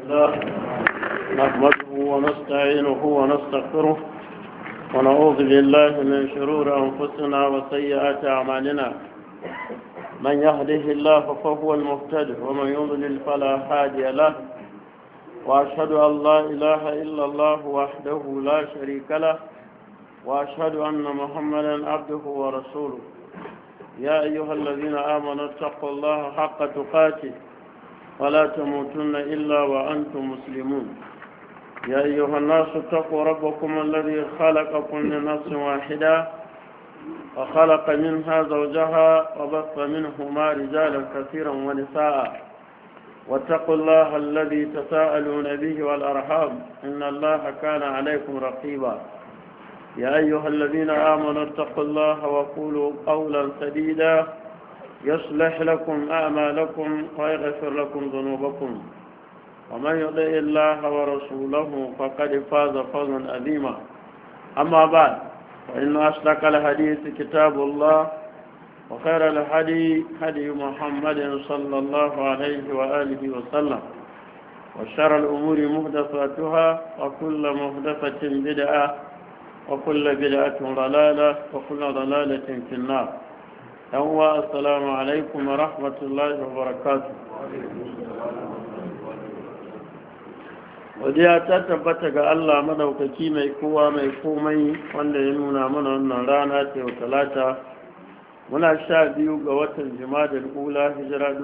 الله نحمده ونستعينه ونستغفره ونعوذ بالله من شرور أنفسنا وسيئات أعمالنا. من يهده الله فهو المهتد ومن يضلل فلا هادي له، وأشهد أن لا إله إلا الله وحده لا شريك له، وأشهد أن محمدا عبده ورسوله. يا أيها الذين آمنوا اتقوا الله حق تقاته ولا تموتن إلا وأنتم مسلمون. يا أيها الناس اتقوا ربكم الذي خلقكم من نفس واحدة وخلق منها زوجها وبث منهما رجالا كثيرا ونساء، واتقوا الله الذي تساءلون به والأرحام إن الله كان عليكم رقيبا. يا أيها الذين آمنوا اتقوا الله وقولوا قولا سديدا يصلح لكم أعمالكم ويغفر لكم ذنوبكم، ومن يطع الله ورسوله فقد فاز فوزا عظيما. أما بعد، فإن أصدق الحديث كتاب الله، وخير الهدي هدي محمد صلى الله عليه وآله وسلم، وشر الأمور محدثاتها، وكل محدثة بدعة، وكل بدعة ضلالة، وكل ضلالة في النار. السلام عليكم ورحمة الله وبركاته. Wadiya ta tabbata ga Allah madaukaki mai kowa mai komai, wanda ya nuna mana wannan rana ta yau Talata. Muna 12 ga watan Jumadal Ula, hijira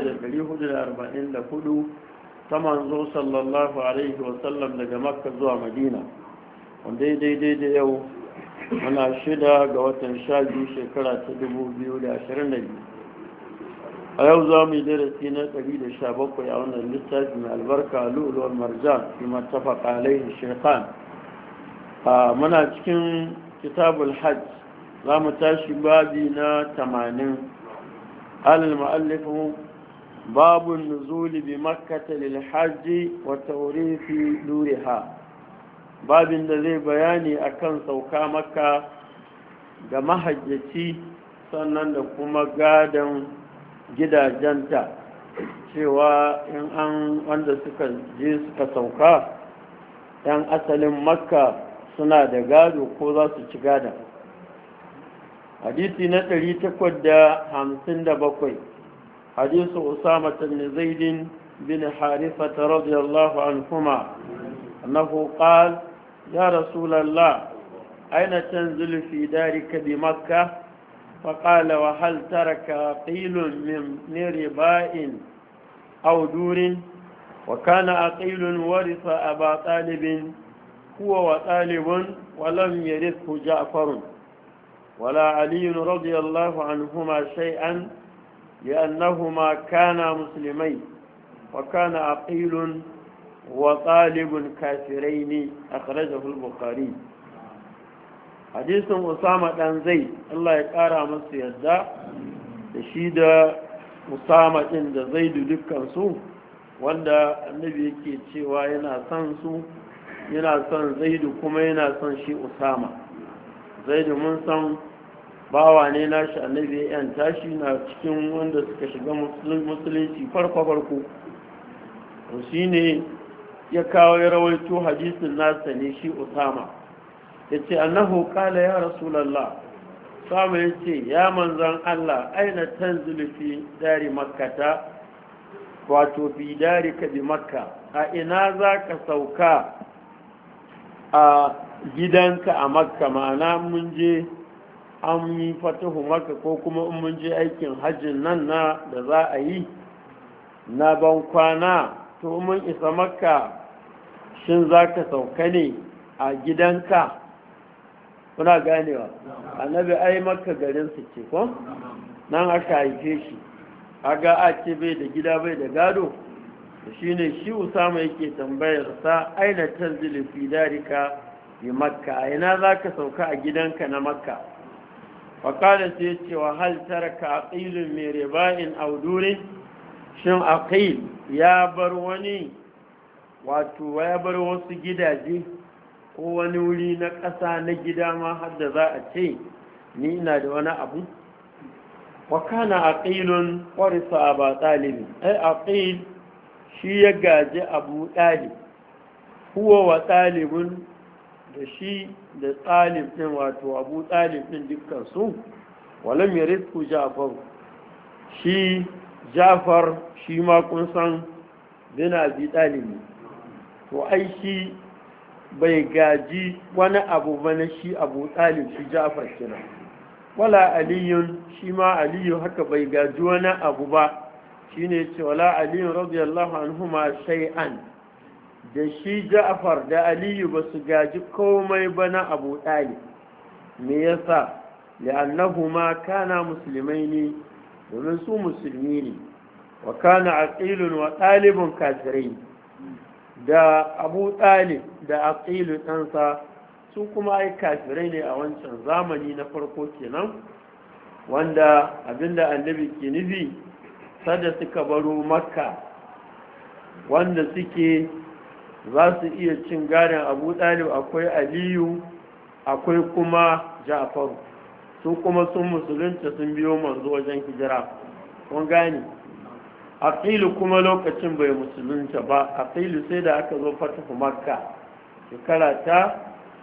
1444 ta manzo sallallahu alaihi wasallam daga Makka zuwa Madina, wanda daidai da yau muna 6 ga watan 12 shekara ta 2022. a yau za mu yi darasi na 117 a wannan littafi mai albarka lu'lu'ul marjan fi mattafaqa alaihi shaykhan. Muna cikin kitabul hajj, za mu tashi babi na 80. al-mu'allifu babu nuzuli bi makkah lil hajj wa tawrifi duriha. Babin da zai bayani akan sauka makka ga mahajjaci, sannan da kuma gadan gidajenta, cewa in an wanda suka je suka sauka yan asalin makka suna da gado ko za su ci gada. Hadisi na 857 hadisu Usama bin Zaid bin Harisa radiyallahu anhuma annahu qala ya Rasulullah aina tanzilu fi darika bi Makkah؟ فقال وهل ترك عقيل من رباء أو دور؟ وكان عقيل ورث أبا طالب هو وطالب ولم يرثه جعفر ولا علي رضي الله عنهما شيئا لأنهما كانا مسلمين، وكان عقيل وطالب كافرين. أخرجه البخاري. hadisin Usama dan Zaid, Allah ya kara masa yadda da shi da Usama din da Zaidu dukkan su, wanda annabi yake cewa yana son su, yana son Zaidu kuma yana son shi Usama. Zaidu mun san bawa ne nashi, annabi ya yanta shi, na cikin wanda suka shiga musulunci farko to shine ya kawo ya rawaito hadisin nasa ne shi Usama. yace annahu qala ya rasulullah, sama yace ya manzon Allah aina tanzilu fi dari makkata, wato fi darika bi makka, a ina zaka sauka a gidanka a makka? ma'ana mun je an yi fatahu makka, ko kuma in mun je aikin hajjin nan na da za a yi na ban kwana, to mun isa makka shin zaka sauka ne a gidanka? kuna ganewa, annabi ai makka garin su ce ko nan aka haife shi, aga a ce bai da gida bai da gado. shine shi Usama yake tambayar sa aina tanzilu fi darika bi makka, ina zaka sauka a gidanka na makka? faqala sai ce wa hal taraka aqilun min riba'in aw durin? shin aqil ya bar wani, wato ya bar wasu gidaje ko wani wuri na ƙasa na gida ma har da za a ce ni ina da wani abu? wa kana aqilun warisa aba talib, ai aqil shi ya gaji abu ɗalib huwa wa ɗalibin da shi da ɗalib ɗin wato abu ɗalib ɗin dukkansu walam ya rizku jafar shi jafar shi ma kun san bin abi ɗalibi to ai shi bai gaji wani abu ba na shi abu ɗalib shi jafar kina wala aliyun shi ma aliyu haka bai gaji wani abu ba shi ne ce wala aliyun radiyallahu anhuma shay'an da shi ja'far da aliyu ba su gaji komai ba na abu ɗalib me yasa li'annahuma kana musulmai ne domin su musulmi ne wa kana aqilun wa ɗalibun kafirai da abu ɗalib da aqilu ɗansa su kuma ai kafirai ne a wancan zamani na farko kenan wanda abinda annabi ke nufi sada suka baro makka wanda suke za su iya cin gadon abu ɗalib akwai aliyu akwai kuma ja'faru su kuma sun musulunta sun biyo manzo wajen hijira kun gane aqilu kuma lokacin bai musulunta ba aqilu sai da aka zo fatahu makka shekara ta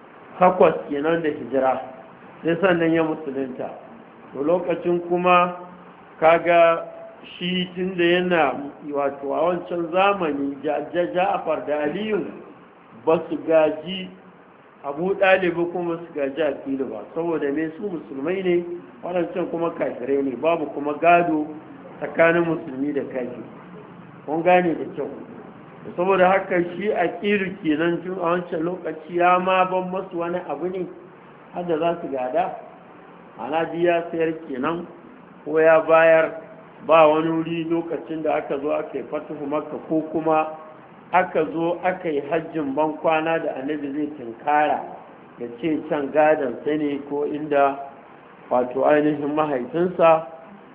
8 kenan da hijira sai sannan ya musulunta to lokacin kuma kaga shi tunda yana wato a wancan zamani Ja'far da Aliyu ba su gaji Abu Ɗalibu kuma su gaji Aqilu ba saboda me su musulmai ne wadancan kuma kafirai ne babu kuma gado tsakanin musulmi da kafiri kun gane da kyau saboda haka shi Aqilu kenan tun a wancan lokaci ya ma ban masu wani abu ne har da za su gada ana ya sayar kenan ko ya bayar ba wani wuri lokacin da aka zo aka yi fatuhu makka ko kuma aka zo aka yi hajjin ban kwana da annabi zai tinkara da ce can gadon sai ne ko inda wato ainihin mahaifinsa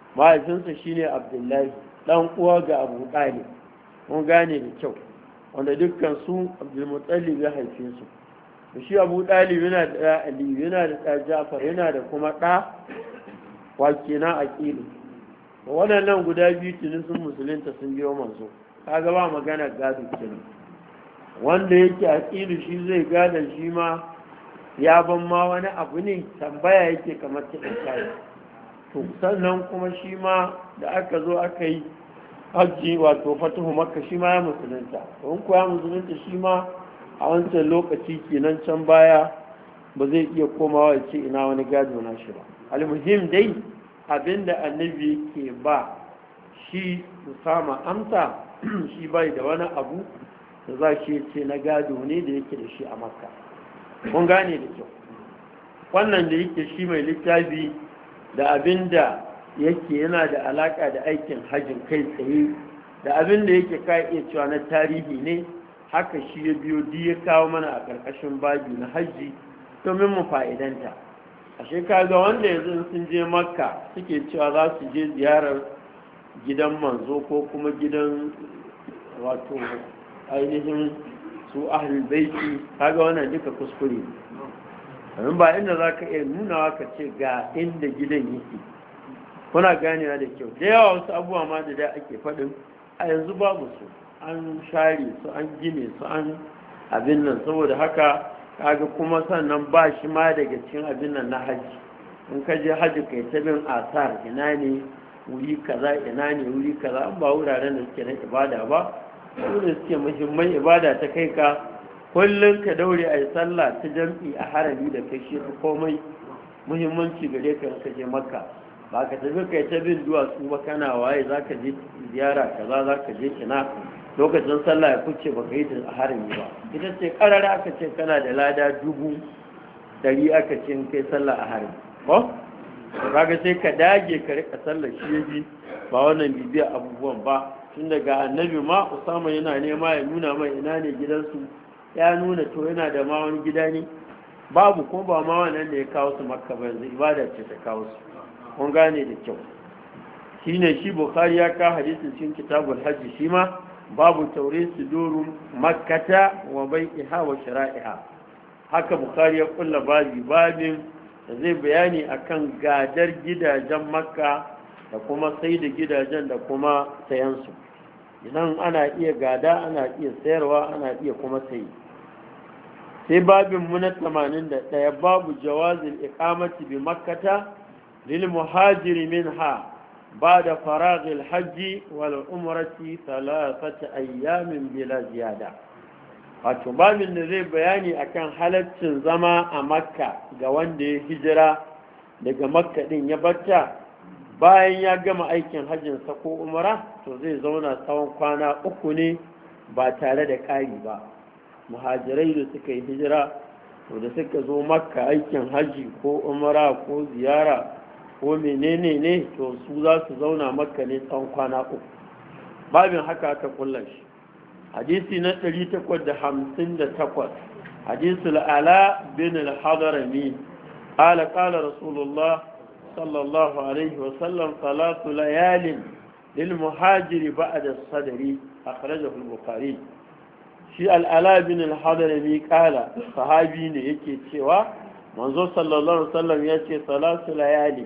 shine abdullahi dan uwa ga abu ɗalib mun gane da kyau wanda dukkan su abdulmutallib ya haife su da shi abu ɗalib yana da ɗa aliyu yana da ɗa jafar yana da kuma ɗa wakena aqilu waɗannan guda biyu tuni sun musulunta sun biyo manzo kaga ba magana gado kenan wanda yake aqilu shi zai gada shi ma ya ban ma wani abu ne tambaya yake kamar ta kai to sannan kuma shi ma da aka zo aka yi hajji wato fatuhu makka shi ma ya musulunta don kuwa ya musulunta shi ma a wancan lokaci kenan can baya ba zai iya komawa ya ce ina wani gado na shi ba almuhim dai abinda annabi yake ba shi Usama amsa shi bai da wani abu da za shi ce na gado ne da yake da shi a makka kun gane da kyau wannan da yake shi mai littafi da abinda yake yana da alaka da aikin hajjin kai tsaye da abinda yake ka iya cewa na tarihi ne haka shi ya biyo ya kawo mana a ƙarƙashin babi na hajji domin mu fa'idanta ashe kaga wanda yanzu sun je makka suke cewa za su je ziyarar gidan manzo ko kuma gidan wato ainihin su ahlul baiti kaga wannan duka kuskure domin ba inda za ka iya nunawa ka ce ga inda gidan yake kuna ganewa da kyau da yawa wasu abubuwa ma da ake faɗin a yanzu babu su an share su an gine su an abin nan saboda haka kaga kuma sannan ba shi ma daga cikin abin nan na haji in ka je haji kai ta bin asar ina ne wuri kaza ina ne wuri kaza an ba wuraren da suke na ibada ba su ne suke muhimman ibada ta kai ka kullum ka daure a yi sallah ta jam'i a harami da kai shi komai muhimmanci gare ka ka je makka ba ka tafi kai ta bin duwatsu ba kana waye za ka je ziyara kaza za ka je kina lokacin sallah ya kuce ba ka yi ta a harami ba ita ce karara aka ce kana da lada 100 aka ce kai sallah a harami ko kaga sai ka dage ka rika sallah shi yaji ba wannan bibiya abubuwan ba tun daga annabi ma Usama yana nema ya nuna mai ina ne gidansu ya nuna to yana da ma wani gida ne babu ko ba ma wannan da ya kawo su makka ba yanzu ibada ce ta kawo su kun gane da kyau shine shi bukhari ya ka hadisin cikin kitabul hajji shi ma babu taure su doru makkata wa bai'iha wa shara'iha haka bukhari ya kulla babin da zai bayani akan gadar gidajen makka da kuma sai da gidajen da kuma sayansu idan ana iya gada, ana iya sayarwa, ana iya kuma sayi. sai babin mu na 81 babu jawazil iqamati bi makkata lil muhajiri minha ba'da faraghil hajji wal umrati 3 ayyamin bila ziyada. wato babin da zai bayani akan halaccin zama a makka ga wanda ya hijira daga makka din ya barta bayan ya gama aikin hajjinsa ko umara, to zai zauna tsawon kwana 3 ne ba tare da ƙari ba. muhajirai da suka yi hijira to da suka zo makka aikin hajji ko umara ko ziyara ko menene ne, to su za su zauna makka ne tsawon kwana 3. babin haka aka kulla shi. hadisi na 858 hadisul ala bin al-hadrami qala qala rasulullah sallallahu alaihi wa sallam 3 layalin lil muhajiri ba'da as-sadri akhrajahu al-bukhari. shi al'ala bin al-hadrami kala sahabi ne yake cewa manzo sallallahu alaihi wasallam ya ce 3 layali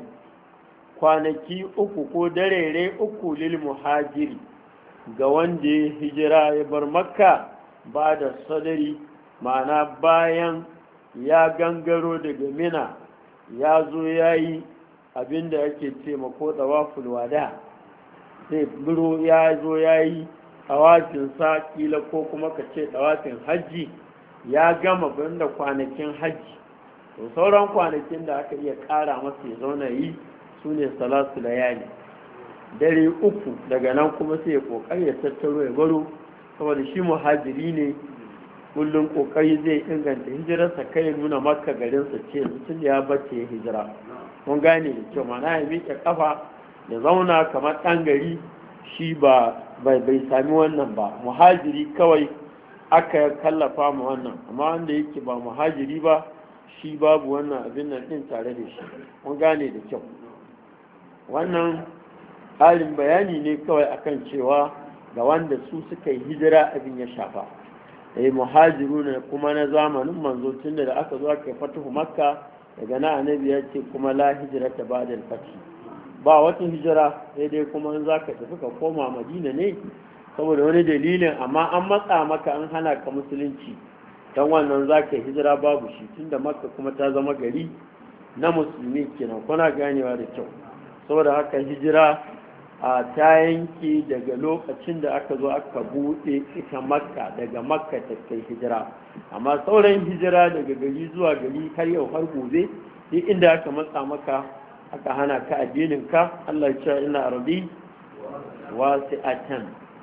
kwanaki 3 ko darere 3 lil muhajiri ga wanda ya hijira ya bar makka ba da sadari, ma'ana bayan ya gangaro daga mina ya zo ya yi abinda yake ce mako tawaful wada, sai biro ya zo ya yi ɗawafinsa kila ko kuma ka ce ɗawafin hajji ya gama banda kwanakin hajji, to sauran kwanakin da aka iya ƙara masa ya zauna yi su ne salatu layali, dare 3 daga nan kuma sai ya ƙoƙari ya tattaro ya baro, saboda shi muhajiri ne kullum ƙoƙari zai inganta hijirarsa kai nuna maka garinsa ce mutum ya bace ya hijira. mun gane da kyau, mana ya miƙe ƙafa ya zauna kamar ɗan gari, shi bai sami wannan ba. muhajiri kawai aka kallafa mu wannan, amma wanda yake ba muhajiri ba shi babu wannan abin nan din tare da shi. mun gane da kyau, wannan halin bayani ne kawai akan cewa ga wanda su suka yi hijira abin ya shafa. muhajiru ne kuma na zamanin manzo tunda da aka zo aka fatuhu makka, daga na annabi ya ce kuma la hijrata ba'da al-fath, ba wata hijira sai dai kuma in za ka tafi ka koma madina ne saboda wani dalilin, amma an matsa maka an hana ka musulunci, don wannan za ka hijira babu shi, tunda makka kuma ta zama gari na musulmi kenan. kuna ganewa da kyau, saboda haka hijira a ta yanke daga lokacin da aka zo aka buɗe ita makka, daga makka ta kai hijira. amma sauran hijira daga gari zuwa gari har yau har gobe duk inda aka matsa maka aka hana ka addininka, Allah ya ce ina arabi wasi'atan,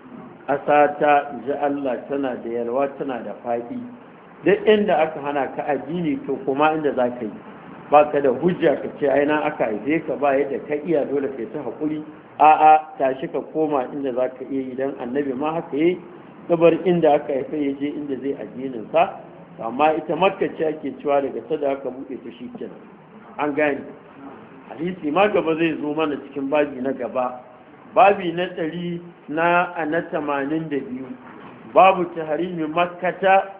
asata ji Allah tana da yalwa tana da faɗi. duk inda aka hana ka addini to kuma inda za ka yi ba ka da hujja ka ce aina aka haife ka ba yadda ka iya dole kai ta haƙuri, a'a tashi ka koma inda za ka iya, idan annabi ma haka yi gabar inda aka haife ya je inda zai addininsa. amma ita makka ce ake cewa daga sada aka buɗe ta shi kenan. an gane hadisi ma gaba zai zo mana cikin babi na gaba, babi na 82 babu tahrimi makkata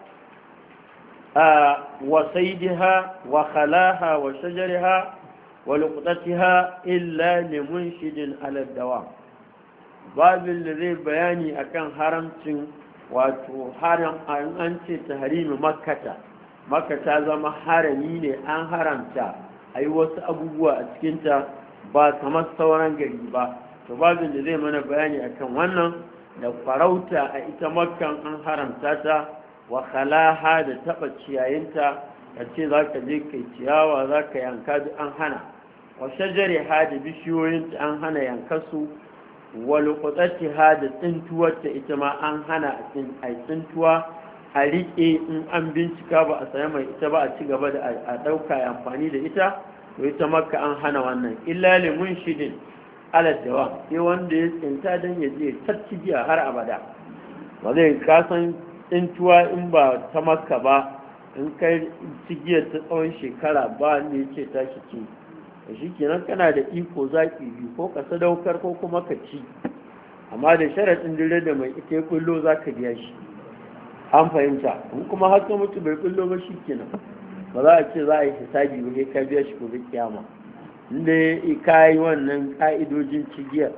wa saidiha wa khalaha wa shajariha wa luqtatiha illa limunshidin ala dawa. babin da zai bayani akan haramcin, wato haram an ce tahrimi makkata, makka ta zama harami ne, an haramta a yi wasu abubuwa a cikinta ba kamar sauran gari ba. to babin da zai mana bayani akan wannan, da farauta a ita makkan an haramta ta, wa khalaha da taba ciyayinta, ka ce za ka je kai ciyawa za ka yanka duk an hana, wa shajariha da bishiyoyinta an hana yankasu, wa luqtatiha da tsintuwarta ita ma an hana a tsintuwa a riƙe in an bincika ba a saya mai ita ba a ci gaba da a ɗauka amfani da ita, to ita makka an hana wannan. illa limun shidin aladdawa, sai wanda ya tsinta don ya je tacci giya har abada. ba zai kasan tsintuwa in ba ta makka ba, in kai cigiyar ta tsawon shekara ba ne ce ta shi ce, da shi kenan kana da iko zaƙi biyu, ko ka sadaukar ko kuma ka ci, amma da sharaɗin dire da mai ita ya kullo za ka biya shi. an fahimta, in kuma haka mutu bai kullo ba shi kenan, ba za a ce za a yi hisabi ba sai ka biya shi gobe kiyama, inda ka yi wannan ka'idojin cigiyar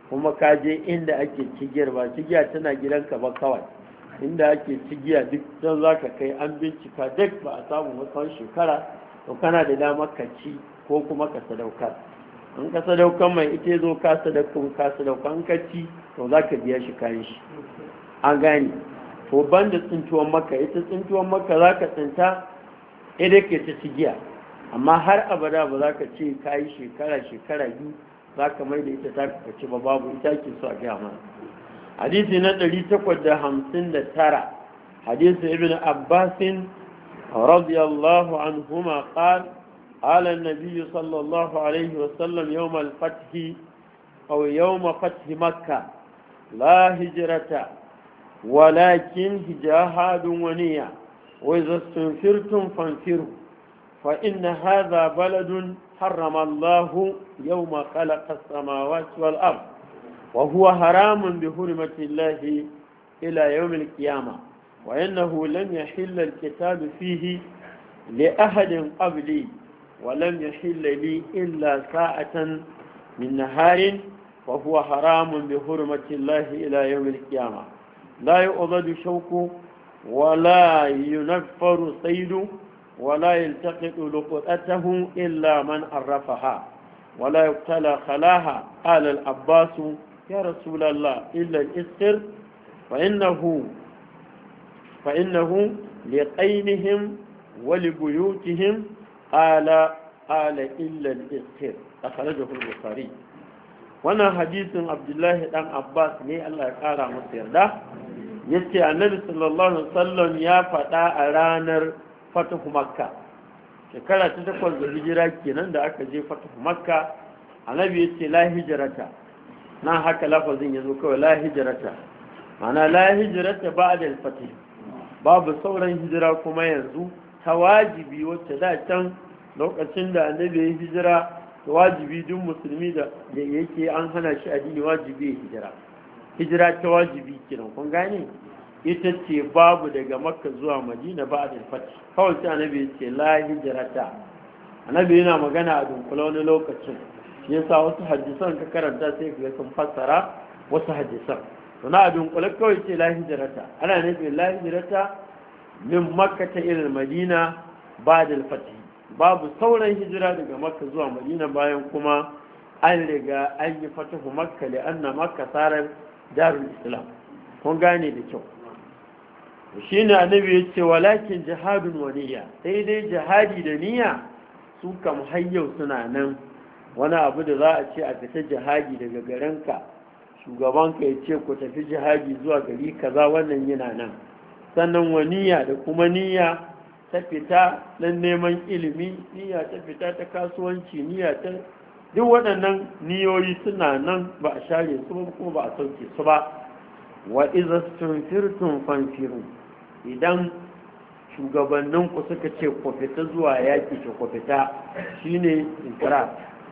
kuma ka je inda ake cigiyar ba cigiya tana gidanka ba kawai inda ake cigiya duk don za ka kai an bincika duk ba a samu wasan shekara to kana da damar ka ci ko kuma ka sadaukar in ka sadaukar mai ita zo ka sadaukar ka ci to za ka biya shi kayan shi an gane to ban da tsintuwan maka ita tsintuwan maka za ka tsinta idan ke ta cigiya amma har abada ba za ka ce ka yi shekara biyu za ka mai da ita ta kaci ba babu ita ke so a gaya mana hadisi na 859 hadisi ibn abbasin radiyallahu anhuma qala قال النبي صلى الله عليه وسلم يوم الفتح أو يوم فتح مكة لا هجرة ولكن جهاد ونية وإذا استنفرتم فانفروا فإن هذا بلد حرم الله يوم خلق السماوات والأرض وهو حرام بحرمة الله إلى يوم القيامة وإنه لم يحل الكتاب فيه لأحد قبلي ولم يحل لي إلا ساعة من نهار وهو حرام بحرمة الله إلى يوم القيامة لا يؤضد شوك ولا ينفر صيد ولا يلتقط لقطته إلا من عرفها ولا يقتل خلاها قال العباس يا رسول الله إلا الإسر فإنه لقينهم ولبيوتهم قال إلا الإسر أخرجه البخاري وانا حديث عبد الله بن عباس ne Allah ya kara masa yarda yace annabi sallallahu alaihi wasallam ya faɗa a ranar fatahu makka shekara ta 8 da hijira kenan da aka je fatahu makka annabi yace la hijrata nan haka lafazin yazo kawai la hijrata ma'ana la hijrata ba'da al-fath babu sauran hijira kuma yanzu ta wajibi wacce da can lokacin da annabi ya hijira ta wajibi duk musulmi da yake an hana shi addini wajibi ya hijira ta wajibi kenan kun gane ita ce babu daga makka zuwa madina ba da fati kawai sai annabi ya ce la hijrata annabi yana magana a dunkula wani lokacin shi yasa wasu hadisan ka karanta sai ka sun fassara wasu hadisan to na a dunkula kawai ce la hijrata ana nufin la hijrata min makka ta ilal madina ba da fati babu sauran hijira daga makka zuwa madina bayan kuma an riga an yi fatahu makka da anna makka sarar darul islam kun gane da kyau shi ne annabi ya ce walakin jihadun wa niyya sai dai jihadi da niyya su kam hayyau suna nan wani abu da za a ce a fita jihadi daga garinka shugabanka ya ce ku tafi jihadi zuwa gari kaza wannan yana nan sannan wa niyya da kuma niyya ta fita don neman ilimi niyya ta fita ta kasuwanci niyya ta duk waɗannan niyoyi suna nan ba a share su ba kuma ba a sauke su ba wa iza stunfirtum fanfiru idan shugabanninku suka ce ku fita zuwa yaƙi ce ku fita shine inkira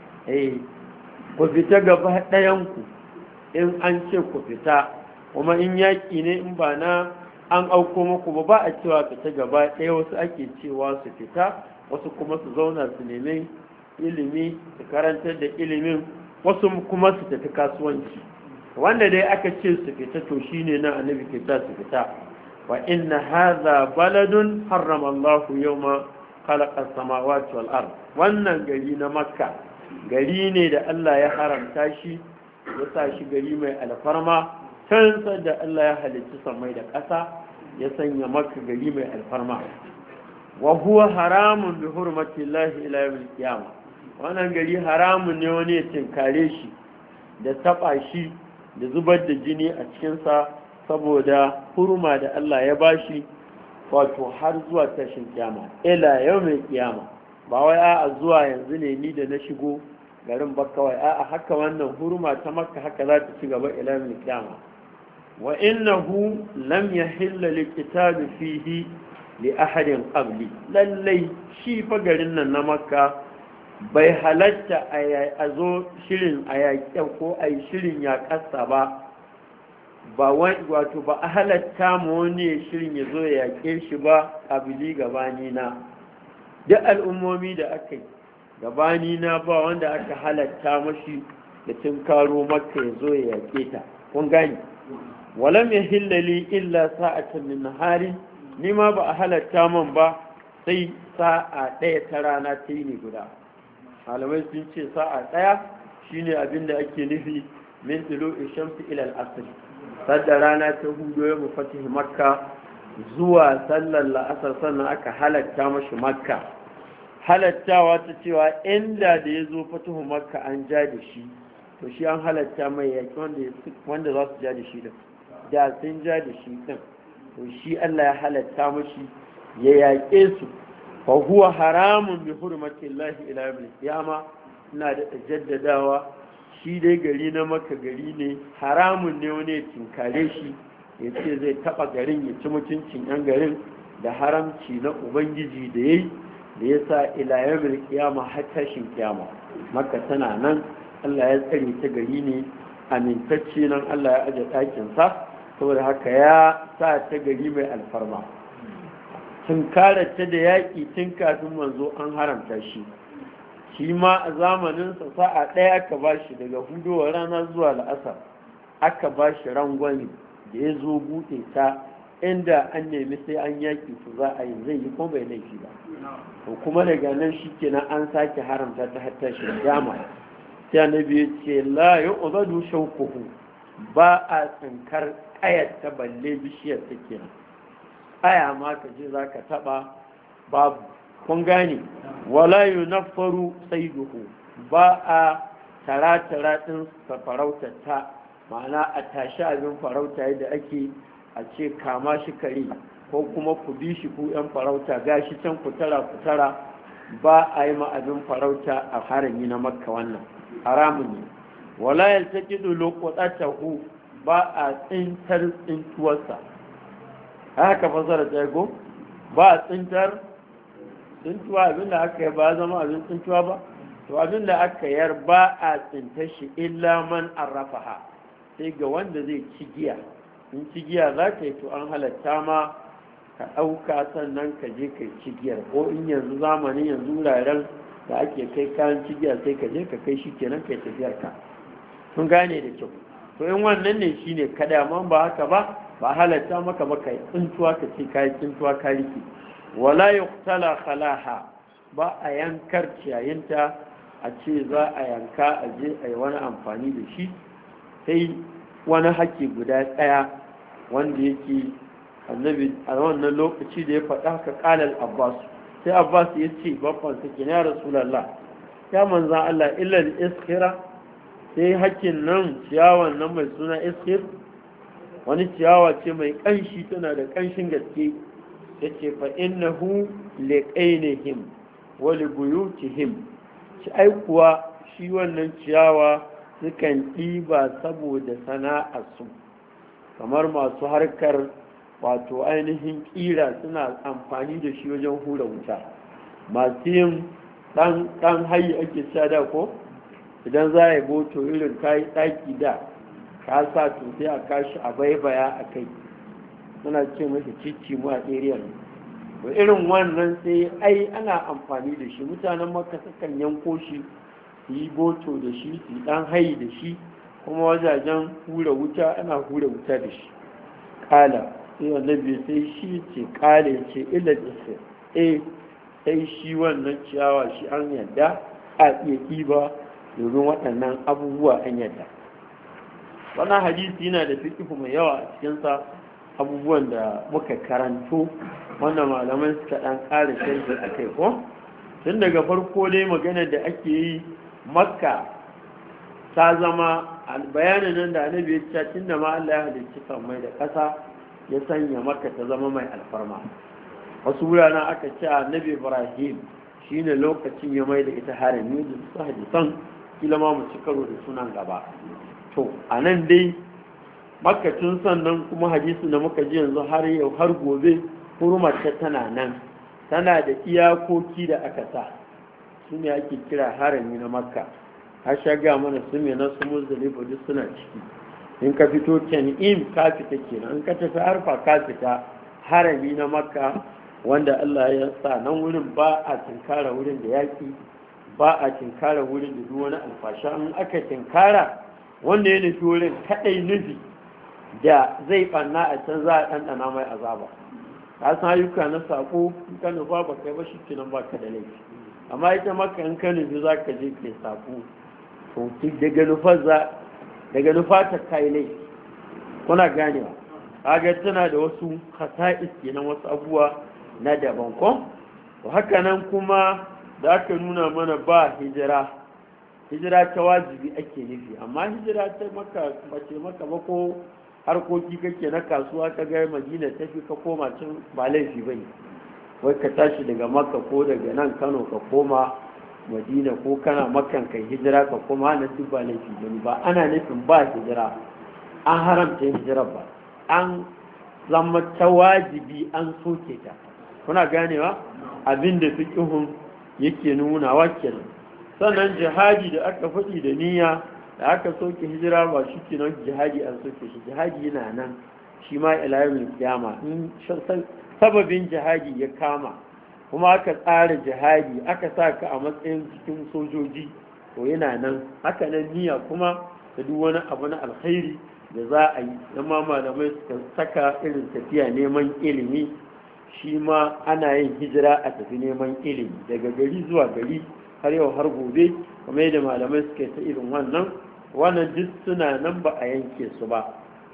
ku fita gaba ɗayanku in an ce ku fita kuma in yaƙi ne in ba na an auko muku ba a cewa fita gaba ɗaya wasu ake cewa su fita wasu kuma su zauna su nemi ilimi su karantar da ilimin wasu kuma su tafi kasuwanci wanda dai aka ce su fita to shine nan annabi ke ta su fita wa inna hadha baladun harrama Allah yawma khalaqa as-samawati wal ard wannan gari na makka gari ne da Allah ya haramta shi ya sa shi gari mai alfarma can da Allah ya halicci samai da ƙasa ya sanya makka gari mai alfarma wa huwa haramun bi hurmati Allah ila yawmil qiyamah wannan gari haramun ne wani ya tinkare shi da taba shi da zubar da jini a cikinsa saboda hurma da Allah ya bashi wato har zuwa tashin kiyama ila yawmil qiyama ba wai a zuwa yanzu ne ni da na shigo garin ba kawai a haka wannan hurma ta makka haka za ta ci gaba ila yawmil qiyama wa innahu lam yahilla likitabi fihi li ahadin qabli lallai shi fa garin nan na makka bai halatta a zo shirin a yaƙe ko a yi shirin ya ƙasa ba wato ba a halatta ma wani ya shirin ya zo ya yaƙe shi ba ƙabili gabani na duk al'ummomi da aka yi gabani na ba wanda aka halatta mashi ya tinkaro makka ya zo ya yaƙe ta kun gani walam ya hillali illa sa'atan min nahari ni ma ba a halatta man ba sai sa'a ɗaya ta rana ta yi ne guda malamai sun ce sa'a ɗaya shine abin da ake nufi min tilo ishamsu ila al-asr sadda rana ta hudo ya mufatih makka zuwa sallar la'asar sannan aka halatta mashi makka halattawa ta cewa inda da ya zo fatuhu makka an ja da shi to shi an halatta mai yaki wanda za su ja da shi da sun ja da shi din to shi Allah ya halatta mashi ya yaƙe su fa huwa haramun bi hurmatillahi ila yawmil qiyama ina da jaddadawa shi dai gari na maka gari ne haramun ne wani ya tinkare shi ya ce zai taba garin ya ci mutuncin yan garin da haramci na ubangiji da yayi da ya sa ila yawmil qiyama har tashin kiyama maka tana nan Allah ya tsare ta gari ne amintacce nan Allah ya aje ɗakin sa saboda haka ya sa ta gari mai alfarma tunkarar ta da yaƙi tun kafin manzo an haramta shi shi ma a zamaninsa sa'a ɗaya aka ba shi daga hudowar rana zuwa la'asar aka ba shi rangwani da ya zo buɗe ta inda an nemi sai an yaƙi su za a yi zai yi kuma bai laifi ba to kuma daga nan shi kenan an sake haramta ta hatta shi dama sai annabi ya ce la yu'dadu shawquhu ba a tsinkar ƙayar ta balle bishiyar ta kenan aya ma ka je za ka taɓa babu kun gane wala yunaffaru sayduhu ba a tara din farautar ta ma'ana a tashi abin farauta yadda ake a ce kama shi kare ko kuma ku bi shi ku yan farauta gashi can ku tara ba a yi ma abin farauta a harami na makka wannan haramun ne wala yaltaqidu luqatahu ba a tsintuwarsa haka fasara ta go ba a tsintuwa abinda aka yi ba zama abin tsintuwa ba to abinda aka yar ba a tsinta shi illa man arrafaha sai ga wanda zai ci giya in ci giya za ka yi to an halatta ma ka ɗauka sannan ka je ka ci giyar ko in yanzu zamanin yanzu wuraren da ake kai kayan ci giya sai ka je ka kai shi kenan kai tafiyar ka sun gane da kyau to in wannan ne shine kada man ba haka ba halatta maka maka tsintuwa ka ce kai tsintuwa ka rike wala yuqtala khalaha ba a yankar ciyayinta a ce za a yanka a je a yi wani amfani da shi sai wani haƙƙi guda ɗaya wanda yake annabi a wannan lokaci da ya faɗa haka ƙalal abbas sai abbas ya ce babban sake ya rasulallah ya manzan Allah illa da iskira sai haƙƙin nan ciyawan nan mai suna iskir wani ciyawa ce mai ƙanshi tana da ƙanshin gaske ya ce fa innahu liqainihim wa libuyutihim shi aikuwa shi wannan ciyawa sukan ɗiba saboda sana'arsu kamar masu harkar wato ainihin ƙira suna amfani da shi wajen hura wuta masu yin ɗan hayi ake da ko idan za a yi boto irin kayi ɗaki da ka sa to sai a kashi a baibaya a kai suna ce mashi cici mu a area to irin wannan sai ai ana amfani da shi mutanen maka sukan yanko shi su yi boto da shi su yi ɗan hayi da shi kuma wajajen hura wuta ana hura wuta da shi ƙala sai annabi sai shi ce ƙala ce illa da sai shi wannan ciyawa shi an yadda a iya ɗiba domin waɗannan abubuwa an yadda wannan hadisi yana da fikihu mai yawa a cikinsa abubuwan da muka karanto wanda malaman suka ɗan ƙara sharhi a kai ko tun daga farko dai magana da ake yi makka ta zama bayanin nan da annabi ya ce tun da ma Allah ya halicci sammai da ƙasa ya sanya makka ta zama mai alfarma wasu wuraren aka ce annabi ibrahim shine lokacin ya mai da ita harami da su hadisan kila ma mu ci karo da sunan gaba to a nan dai makka tun sannan kuma hadisi da muka ji yanzu har yau har gobe hurumar ta tana nan tana da iyakoki da aka sa su ne ake kira harami na makka har shaga mana su ne na su muzdalifa duk suna ciki in ka fito tan'im ka fita kenan in ka tafi harfa ka fita harami na makka wanda Allah ya sa nan wurin ba a tunkara wurin da yaki ba a tinkara wurin da duk wani alfasha. In aka tinkara wanda ya nufi wurin kaɗai nufi da zai ɓanna a can za a ɗanɗana mai azaba. ka san ayyuka na saƙo in ka nufa ba kai ba shi kenan ba ka da laifi. amma ita maka in ka nufi za ka je kai saƙo to daga nufa ta kai laifi. kuna ganewa kaga tana da wasu khasa'is kenan, wasu abubuwa na daban ko. to haka nan kuma da aka nuna mana ba hijira ta wajibi ake nufi, amma hijira ta maka bace maka ba ko harkoki kake na kasuwa ka ga Madina tafi ka koma can ba laifi bane. wai ka tashi daga Makka ko daga nan Kano ka koma Madina, ko kana Makkan kai hijira ka koma na duk ba laifi bane. ba ana nufin ba hijira an haramta hijira ba, an zama ta wajibi an soke ta. kuna ganewa abinda fiqhun yake nuna wa kenan. sannan jihadi da aka faɗi da niyya da aka soke hijira ba shi kenan jihadi an soke shi. jihadi yana nan shi ma ila yawmil qiyama. in sababin jihadi ya kama kuma aka tsara jihadi aka sa ka a matsayin cikin sojoji to yana nan. haka nan niyya kuma da duk wani abu na alkhairi da za a yi. ma malamai suka saka irin tafiya neman ilimi, shi ma ana yin hijira a tafi neman ilimi daga gari zuwa gari har yau har gobe, kamar yadda malamai suka ta irin wannan duk suna nan ba a yanke su ba.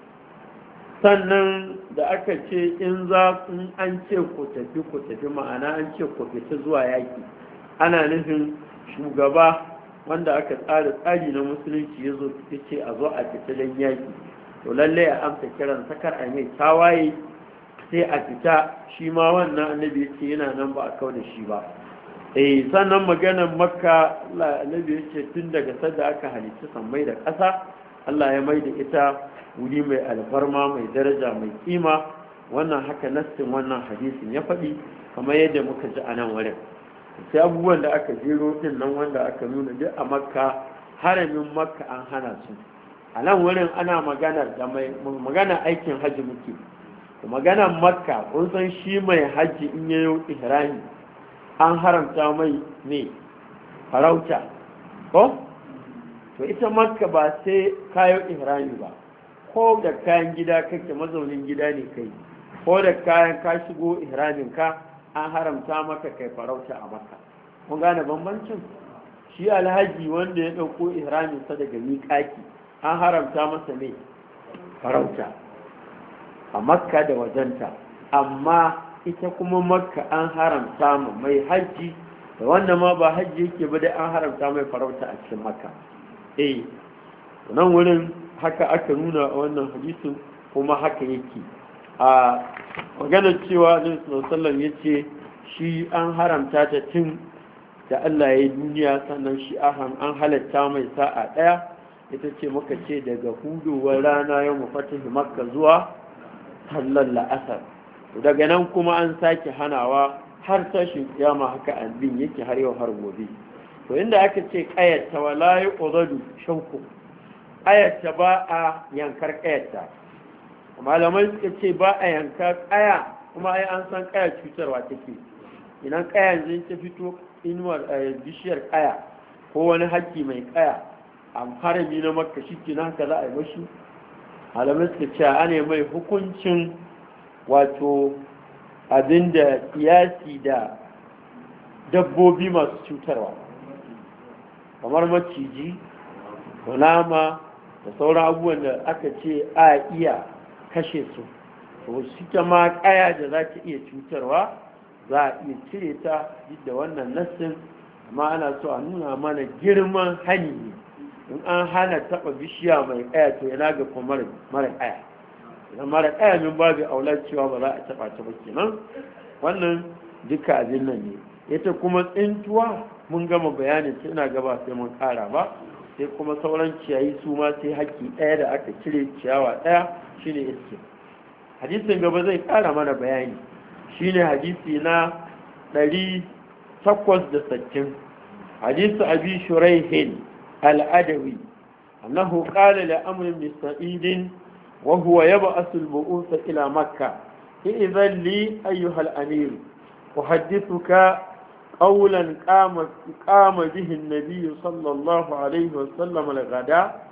sannan da aka ce in an ce ku tafi ma'ana an ce ku fita zuwa yaki, ana nufin shugaba wanda aka tsari na musulunci ya zo ce a zo a fita don yaki, to lalle a amsa kiran sakar a mai tawaye sai a fita. shi ma wannan annabi ya ce yana nan ba a kau da shi ba. sannan maganar Makka, annabi ya ce tun daga sadda aka halitta sammai da ƙasa Allah ya mai da ita wuri mai alfarma, mai daraja, mai kima. wannan haka nassin wannan hadisin ya faɗi, kamar yadda muka ji a nan wurin. sai abubuwan da aka jero din nan wanda aka nuna duk a Makka, haramin Makka an hana su. a nan wurin ana magana aikin hajji muke. maganar Makka, kun san shi mai hajji in yayo ihrami an haramta mai ne farauta ko. to ita Makka ba sai kayo ihrami ba, ko da kayan gida kake mazaunin gida ne kai, ko da kayan ka shigo ihramin ka an haramta maka kai farauta a Makka. kun gane bambancin? shi alhaji wanda ya dauko ihramin sa daga miƙati an haramta masa ne farauta a Makka da wajenta, amma ita kuma Makka an haramta mai hajji da wanda ma ba hajji yake ba dai an haramta mai farauta a cikin Makka. nan wurin haka aka nuna a wannan hadisin, kuma haka yake a maganar cewa Annabi sallallahu alaihi wasallam yace shi an haramta ta tun da Allah ya yi duniya, sannan shi an halatta mai sa'a daya, ita ce muka ce daga hudowar rana yau mu fatahi Makka zuwa sallar la'asar. daga nan kuma an sake hanawa har tashin kiyama, haka abin yake har yau har gobe. to inda aka ce qayyata wala yuqadu shauku, qayyata ba a yankar qayyata. malamai suka ce ba a yanka qaya, kuma ai an san qaya cutarwa take. idan qaya zai ta fito inuwar bishiyar qaya ko wani haki mai qaya a harami na Makka, shi kenan haka za a yi mashi. malamai suka ce ana mai hukuncin wato abinda kiyasi da dabbobi masu cutarwa kamar maciji, kunama da sauran abubuwan da aka ce a iya kashe su. to shi ma kaya da za ta iya cutarwa za a iya cire ta duk da wannan nassin, amma ana so a nuna mana girman hani ne. in an hana taba bishiya mai kaya to yana ga kuma mara kaya. idan mara kaya min babu aula cewa ba za a taba ta ba kenan. wannan duka abin nan ne. ita kuma tsintuwa mun gama bayanin ta, ina gaba sai mun kara ba. sai kuma sauran ciyayi su ma sai haƙƙi ɗaya da aka cire ciyawa ɗaya shine iske. hadisin gaba zai kara mana bayani, shine hadisi na 860. hadisi abi shuraihin al-adawi annahu qala li amr bin sa'id wa huwa yab'ath al-bu'uth ila makkah idhan li ayyuha al-amir uhaddithuka قولا قام به النبي صلى الله عليه وسلم الغداء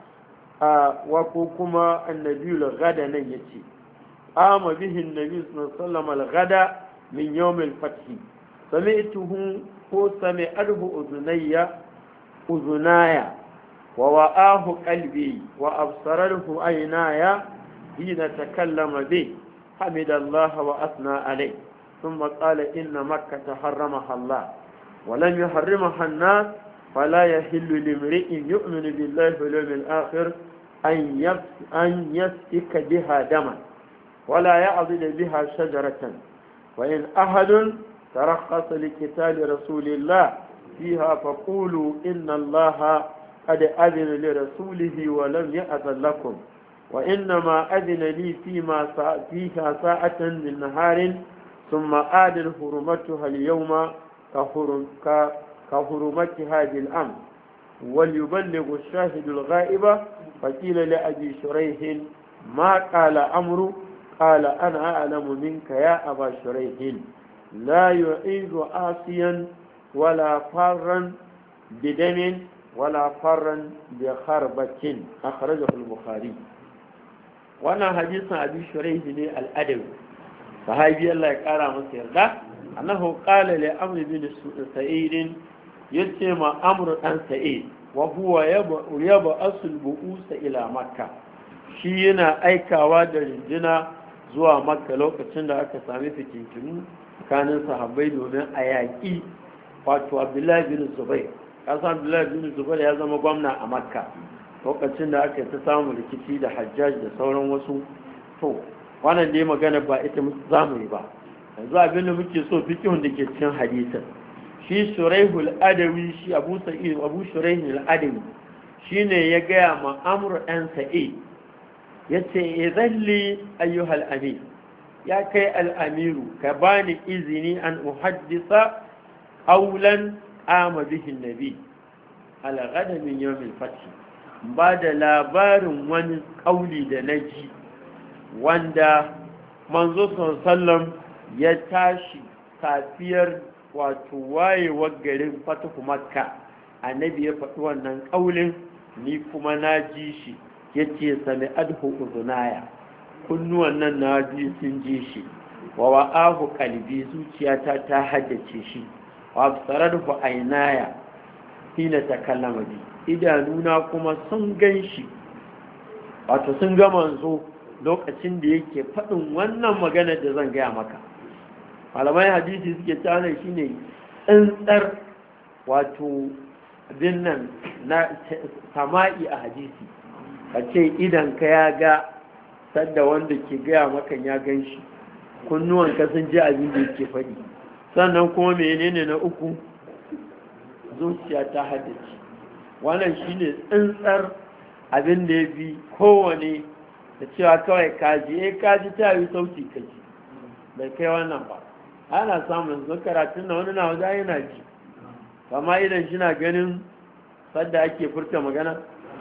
وكما النبي الغداء نيتي قام به النبي صلى الله عليه وسلم الغداء من يوم الفتح سمعته هو سمعته أذناي ووآه قلبي وأبصره عيناي حين تكلم به حمد الله وأثنى عليه ثم قال إن مكة حرمها الله ولم يحرمها الناس فلا يحل لامرئ يؤمن بالله واليوم الآخر أن يسفك بها دما ولا يعضد بها شجرة وإن أحد ترخص لقتال رسول الله فيها فقولوا إن الله قد أذن لرسوله ولم يأذن لكم وإنما أذن لي فيها ساعة من نهار ثم آدل حرمتها اليوم كحرمتها بالأمس وليبلغ الشاهد الغائب فقيل لأبي شريح ما قال أمر قال أنا أعلم منك يا أبا شريح لا يعيد آسيا ولا فارا بدم ولا فارا بخربة أخرجه البخاري وانا حديث أبي شريح الأدب صحابي الله يقرأ مصير ده أنه قال لأمر بن سعيد يتم أمر أن سعيد وهو يبعث البؤوس إلى مكة shi yana aikawa da rinjina zuwa makka lokacin da aka sami fitintunu tsakanin sahabbai domin a yaƙi wato abdullahi bin zubair kasan abdullahi bin zubair ya zama gwamna a makka lokacin da aka ta samu rikici da hajjaj da sauran wasu to wannan dai magana ba ita za mu yi ba yanzu abin da muke so fikihun da ke cikin hadisin shi shuraihul adawi shi abu sa'id abu shuraihul adawi shine ya gaya ma amr dan sa'id yace idhalli ayyuhal amir ya kai al-amiru ka bani izini an uhaddisa qawlan ama bihi an-nabi ala gada min yawm al-fath ba da labarin wani kauli da naji wanda manzo sallam ya tashi safiyar wato wayewar garin fatuhu makka annabi ya faɗi wannan kaulin ni kuma na ji shi yace sami adhu uzunaya kunnuwan nan na ji sun ji shi wa wa'ahu qalbi zuciyata ta haddace shi wa absararhu aynaya hina takallama bi idanuna kuma sun ganshi wato sun ga manzo lokacin da yake faɗin wannan magana da zan gaya maka malamai hadisi suke tana shine tsantsar wato dinnan na sama'i a hadisi a ce idan ka ya ga sadda wanda ke gaya maka ya gan shi kunnuwan ka sun ji abin da yake faɗi sannan kuma menene na uku zuciya ta haddace wannan shine tsantsar abin da ya fi kowane da cewa kawai kaji ta yi sauti kaji bai kai wannan ba ana samun zuwa karatun na wani na wajen yana ji kama idan shi na ganin sadda ake furta magana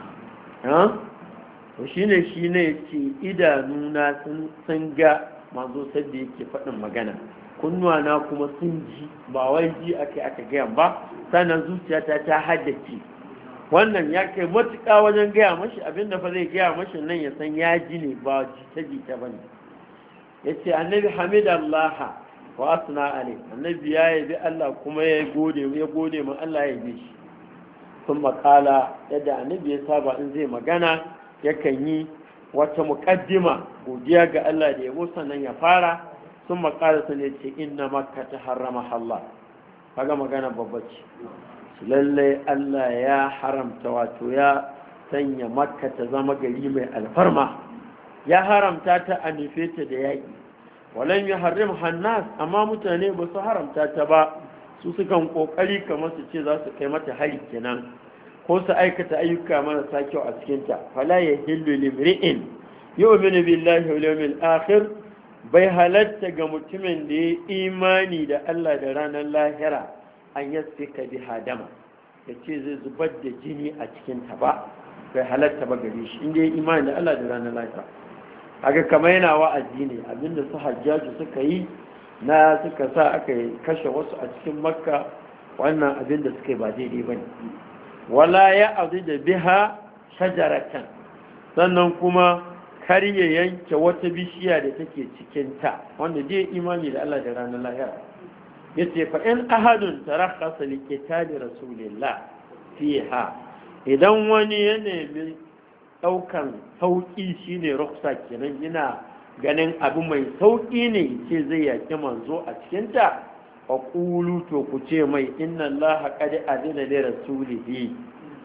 to shi ne ce idanuna sun ga mazo sadda yake faɗin magana kunnuwa na kuma sun ji ba wai ji aka gaya ba sannan zuciyata ta haddace wannan ya kai matuƙa wajen gaya mashi abinda fa zai gaya mashi nan ya san ya ji ne ba jita ba ne ya ce annabi hamidallah wa asna alai annabi ya yabi Allah kuma ya gode ma Allah ya yabe shi sun makala yadda annabi ya saba in zai magana yakan yi wata muƙaddima godiya ga Allah da yabo sannan ya fara sun makala sun ya ce inna makka ta harrama Allah kaga magana babba ce lallai Allah ya haramta wato ya sanya makka ta zama gari mai alfarma ya haramta ta a nufe ta da yaƙi walan ya harim hannas amma mutane ba su haramta ta ba su sukan kokari kamar su ce za su kai mata hari kenan ko su aikata ayyuka marasa kyau a cikinta fala ya hillu limri'in yu'minu billahi wal yawmil akhir bai halatta ga mutumin da ya imani da Allah da ranar lahira an yasfika biha dama yace zai zubar da jini a cikinta ba bai halatta ba gare shi inda ya imani da Allah da ranar lahira haka kamar yana wa'azi ne abinda su hajjaju suka yi na suka sa aka kashe wasu a cikin makka wannan abin da suka yi ba daidai ba ne. Wala ya azu da biha shajaratan, sannan kuma kar ya yanke wata bishiya da take cikinta, wanda zai imani da Allah da ranar lahira. Yace fa in ahadun tarakhasa li kitabi rasulillah fiha, idan wani ya nemi daukan sauki shine rukhsa kenan, yana ganin abu mai sauki ne ce zai yaki manzo a cikinta, fa qulu to ku ce mai inna allaha qad adina li rasulihi,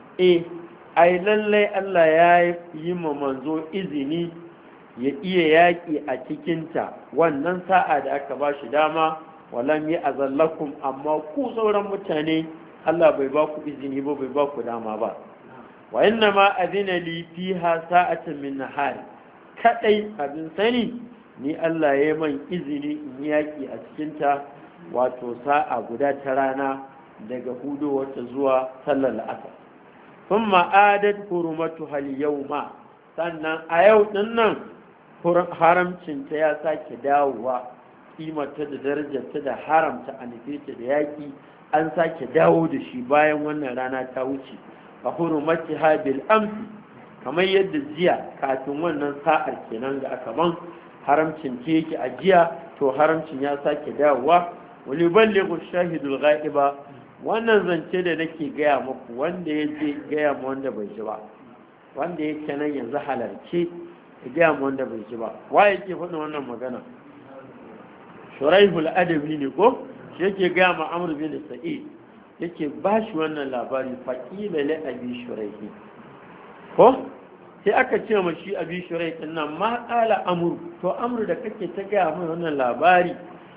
ai lallai Allah ya yi ma manzo izini ya iya yaƙi a cikinta wannan sa'a da aka ba shi dama, walam yi azallakum, amma ku sauran mutane Allah bai ba ku izini ba, bai ba ku dama ba. Wa inna ma azina li fiha sa'atan min nahar, kadai abin sani ni Allah ya man izini in yaƙi a cikinta wato sa'a guda ta rana daga hudu wata zuwa sallar la'asar. ثم عادت حرمتها اليوم, sannan a yau din nan haramcinta ya sake dawowa, kimarta da darajarta da haramta a nufeta da yaƙi an sake dawo da shi bayan wannan rana ta wuce. A hurumatiha bil amsi, kamar yadda jiya kafin wannan sa'ar kenan da aka ban haramcin ta yake a jiya, to haramcin ya sake dawowa. Wali ballighu shahidul ghaiba, wannan zance da nake gaya muku wanda ya je gaya mu wanda bai ji ba, wanda yake nan yanzu halarce ya gaya mu wanda bai ji ba. Wa yake faɗin wannan magana? Shuraihul adabi ne ko shi yake gaya ma Amr bin Sa'id, yake ba shi wannan labari, faqila li abi shuraihi, ko sai aka ce ma shi abi shuraihi din nan ma qala Amr, to Amr da kake ta gaya mai wannan labari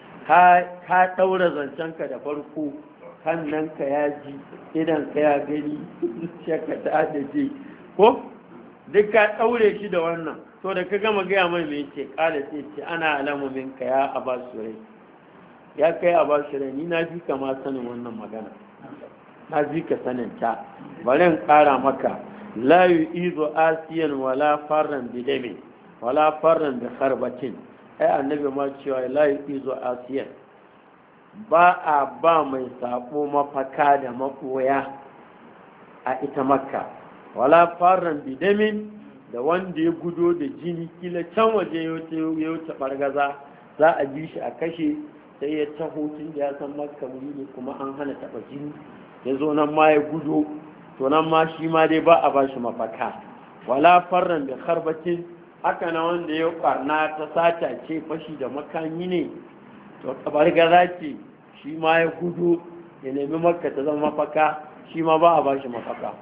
ka daura zancenka da farko, hannanka ya ji, idanka ya gani, shaka ta adaje ko duk ka ɗaure shi da wannan. To da ka gama gaya mai mai ce ƙala sai ce ana alamu minka ya aba shurai, ya kai aba shurai, ni na fi kama sanin wannan magana, na fi ka sanin ta. Bari in ƙara maka, la yu'izu asiyan wala farran bidami wala farran bi kharbatin, ai annabi ma cewa la yu'izu asiyan, ba a ba mai sako mafaka da makoya a ita Makka, wala faran bidamin, da wanda ya gudo da jini kila can waje ya wuce bargaza za a bi shi a kashe, sai ya taho tun da ya san Makka wuri ne kuma an hana taba jini, ya zo nan ma ya gudo, to nan ma shi ma dai ba a ba shi mafaka. Wala faran da kharbatin, haka na wanda ya kwarna ta sata ce fashi da makami ne, to bargaza ce, shi ma ya gudu ya nemi Makka ta zama mafaka, shi ma ba a ba shi mafaka.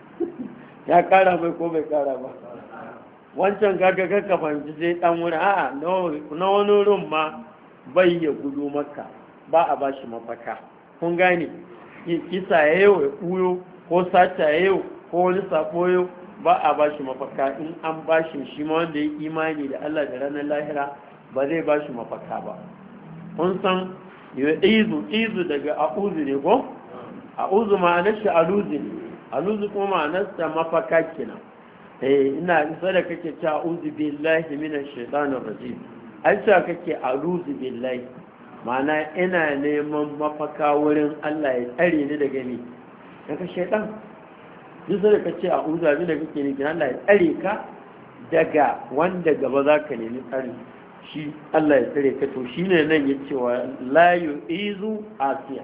Ya kara mai ko bai kara ba? Wancan kaga kakka fahimci sai dan wuri, a'a na wani wurin ma bai ya gudu Makka, ba a ba shi mafaka. Kun gane, kisa ya yau ya ɓuyo, ko sata ya yau, ko wani sabo yau, ba a ba shi mafaka. In an ba shi ma wanda ya imani da Allah da ranar lahira ba zai ba shi mafaka ba. Kun san izu daga a'uzu ne ko? A'uzu ma'anar shi aluzi ne, aluzi kuma ma'anar sa mafaka kenan. Ina isa da kake ce a'uzu billahi minash shaitanir rajim, ai cewa kake a'uzu billahi, ma'ana ina neman mafaka wurin Allah ya tsare ni daga ni daga shaitan. Duk da kace a'uzu abin da kake nufi Allah ya tsare ka daga wanda gaba zaka nemi tsare shi, Allah ya tsare ka. To shi ne nan ya cewa la yu'izu asiya,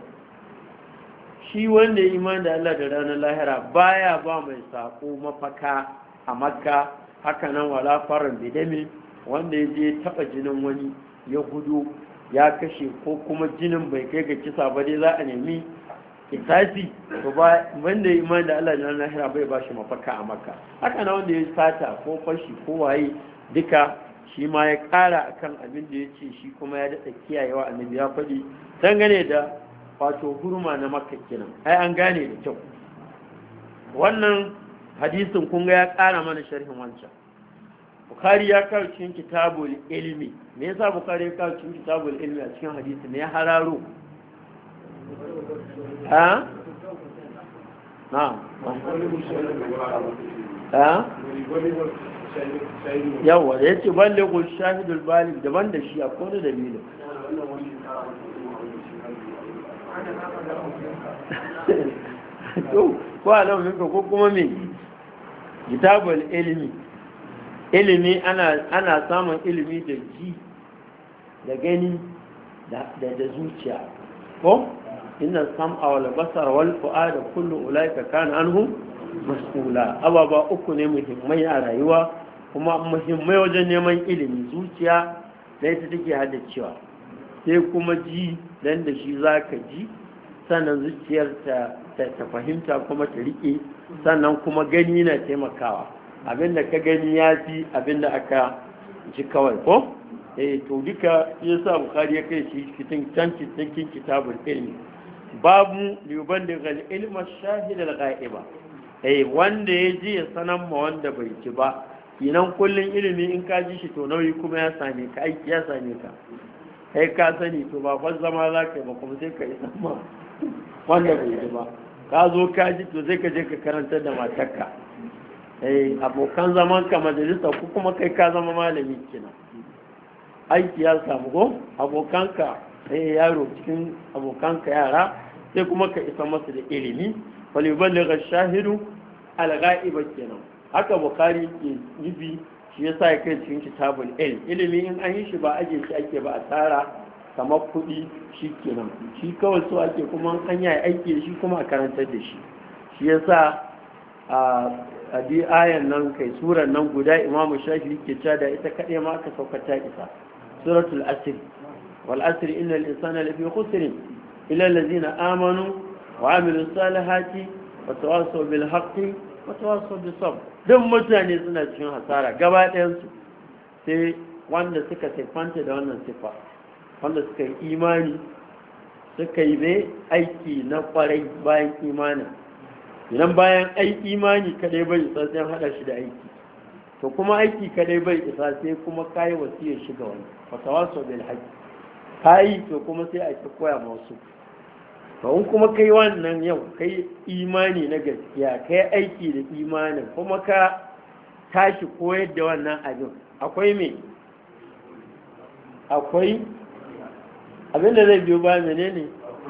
shi wanda ya iman da Allah da ranar lahira baya ba mai sako mafaka a Makka. Haka nan wala faran bidami, wanda ya je taba jinin wani ya gudu ya kashe, ko kuma jinin bai kai ga kisa ba dai za a nemi kisasi, to ba wanda ya iman da Allah da ranar lahira bai ba shi mafaka a Makka. Haka nan wanda ya sata ko fashi ko waye duka shi ma ya ƙara akan abin da ya ce, shi kuma ya daɗa kiyayewa annabi ya faɗi dangane da wato hurma na Makka kenan. Ai an gane da kyau wannan hadisin, kun ga ya ƙara mana sharhin wancan. Bukhari ya kawo cikin kitabul ilmi. Me yasa Bukhari ya kawo cikin kitabul ilmi a cikin hadisi ne ya hararo? Ha? Na. Ha? Yawa da yace ballighu shahidul baligh daban da shi akwai dalilin. to ko alamun ko kuma me kitabul ilimi ana samun ilimi da ji da gani da zuciya ko inna sam'a wal basar wal fu'ada kullu ulaika kana anhu mas'ula ababa uku ne muhimmai a rayuwa kuma muhimmai wajen neman ilimi zuciya da ita take haddacewa sai kuma ji dan da shi zaka ji sannan zuciyar ta fahimta kuma ta rike sannan kuma gani na taimakawa abinda ka gani ya fi abinda aka ji kawai ko to duka yasa bukhari ya kai shi cikin kitabul ilmi babu liban da gal ilma shahid al ghaiba wanda ya ji ya sanan ma wanda bai ji ba kinan kullun ilimi in ka ji shi to nauyi kuma ya same ka aiki ya same ka kai ka sani to ba fa zama zaka ba kuma sai ka isa ma wanda bai ji ba ka zo ka ji to sai ka je ka karanta da matarka abokan zaman ka majalisa ko kuma kai ka zama malami kenan aiki ya samu ko abokanka yaro cikin abokanka yara sai kuma ka isa masa da ilimi waliballigha shahidu al-ghaiba kenan haka bukhari ke nufi shi yasa ya kai cikin kitabul ilmi in an yi shi ba aje shi ake ba a tsara kamar kuɗi shi kenan shi kawai so ake kuma an yi aiki da shi kuma a karantar da shi shi yasa a bi ayan nan kai surar nan guda imamu shafi ke cewa da ita kaɗai ma aka saukata isa suratul asr wal asr innal insana lafi khusr illa allazina amanu wa amilus salihati wa tawassaw bil haqqi wa tawassaw bis sabr duk mutane suna cikin hasara gaba ɗayan su sai wanda suka sifanta da wannan sifa wanda suka yi imani suka yi mai aiki na kwarai bayan imanin idan bayan imani kadai bai isa sai hada shi da aiki to kuma aiki kadai bai isa sai kuma kai wasiyar shiga wani fatawaso bil haqq kai to kuma sai a koya ma wasu to in kuma kai wannan yau kai imani na gaskiya kai aiki da imanin kuma ka tashi koyar da wannan abin akwai me akwai abinda zai biyo ba menene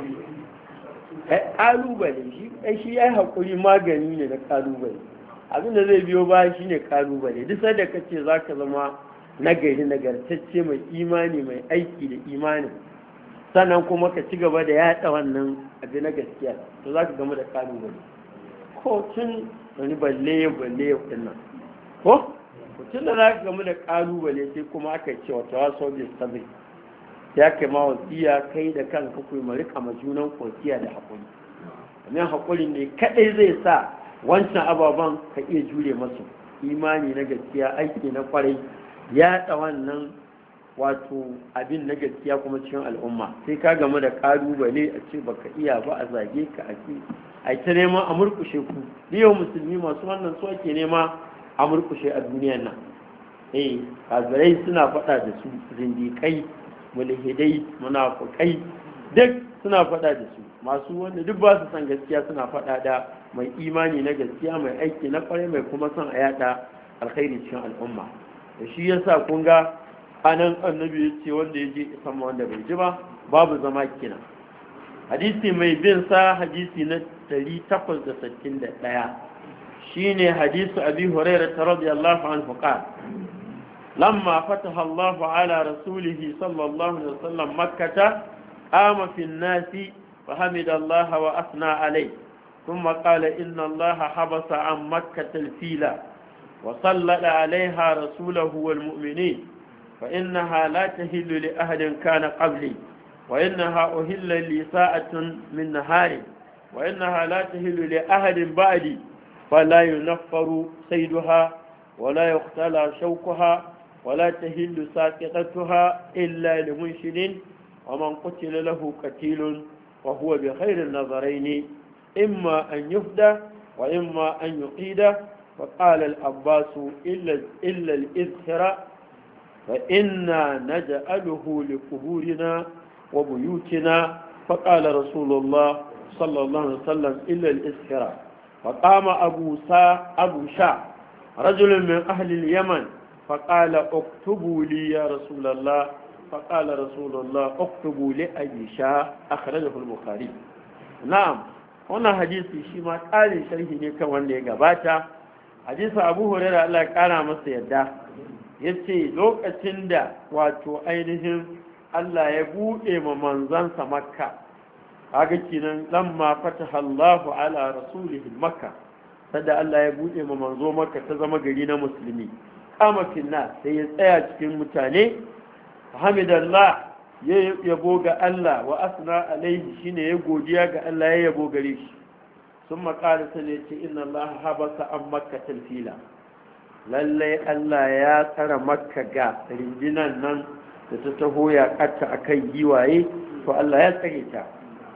kalubale shi ya yi haƙuri magani ne na kalubale abinda zai biyo ba shi ne kalubale duk da ka ce za ka zama nagari nagartacce mai imani mai aiki da imani sannan kuma ka ci gaba da yaɗa wannan abin na gaskiya to za ka gama da kalubale ko tun wani balle ya nan ko tun da za ka gama da kalubale sai kuma aka ce wata wasu obin sabi ya kai ma wasiya kai da kanka ku yi rika majunan kosiya da haƙuri domin haƙuri ne kaɗai zai sa wancan ababen ka iya jure masu imani na gaskiya aiki na kwarai yaɗa wannan wato abin na gaskiya kuma cikin al'umma sai ka gamu da ƙalubale a ce baka iya ba a zage ka a ta nema a murkushe ku yau musulmi masu wannan su ake nema a murkushe a duniyan nan kazirai suna faɗa da su zindiƙai mulhidai munafukai duk suna faɗa da su masu wanda duk ba su san gaskiya suna faɗa da mai imani na gaskiya mai aiki na kwarai mai kuma son a yada alkhairi cikin al'umma da shi yasa kun ga anan annabi ya ce wanda ya je isan wanda bai ji ba babu zama kina hadisi mai bin sa hadisi na 861 shine hadisu abi hurairah radiyallahu anhu qala لما فتح الله على رسوله صلى الله عليه وسلم مكة قام في الناس فحمد الله وأثنى عليه ثم قال إن الله حبس عن مكة الفيلة وصلت عليها رسوله والمؤمنين فإنها لا تهل لأحد كان قبلي وإنها أهل لي ساعة من نهار وإنها لا تهل لأحد بعدي فلا ينفر صيدها ولا يختلى شوكها ولا تهل ساقطتها إلا لمنشد ومن قتل له قتيل وهو بخير النظرين إما أن يفدى وإما أن يقيد فقال العباس إلا الإذخر فإنا نجعله لقبورنا وبيوتنا فقال رسول الله صلى الله عليه وسلم إلا الإذخر فقام أبو شاء رجل من أهل اليمن فقال اكتبوا لي يا رسول الله فقال رسول الله اكتبوا لأبي شاء أخرجه البخاري na'am wannan hadisi shi ma ƙarin sharhi ne kan wanda ya gabata. Hadisi Abu Hurairah Allah ya ƙara masa yadda yace lokacin da wato ainihin Allah ya buɗe ma manzansa Makka, kaga kinan lamma fataha Allahu ala rasulihi Makka, sada Allah ya buɗe ma manzo Makka ta zama gari na musulmi, kama finna sai ya tsaya cikin mutane, hamidallah ya yabo ga Allah wa asna alaihi, shine ya godiya ga Allah ya yabo gare shi. sun makara ta ne ce inna Allah habasa an makka talfila, lallai Allah ya tsara makka ga rinjinan nan da ta taho ya katta a kan giwaye, to Allah ya tsare ta.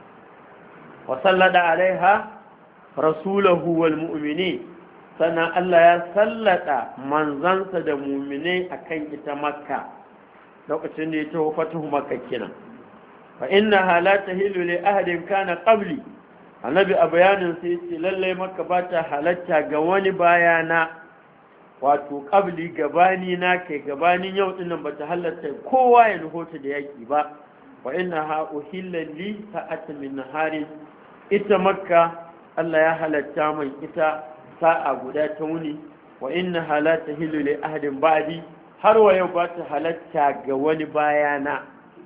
wa sallada alaiha rasulahu wal mu'mini, sannan Allah ya sallada manzansa da mu'mine akan ita makka lokacin da ya taho fatuhu makka kenan. fa innaha la tahillu li ahadin kana qabli, annabi a bayanin sai ce lallai makka ba ta halatta ga wani bayana, wato qabli gabani na kai gabanin yau dinnan ba ta halatta kowa ya nuhota da yaki ba. wa innaha uhilla li sa'atan min naharin, ita makka Allah ya halatta mai ita sa'a guda ta wuni. wa innaha la tahillu li ahadin ba'di, har wa yau ba ta halatta ga wani bayana,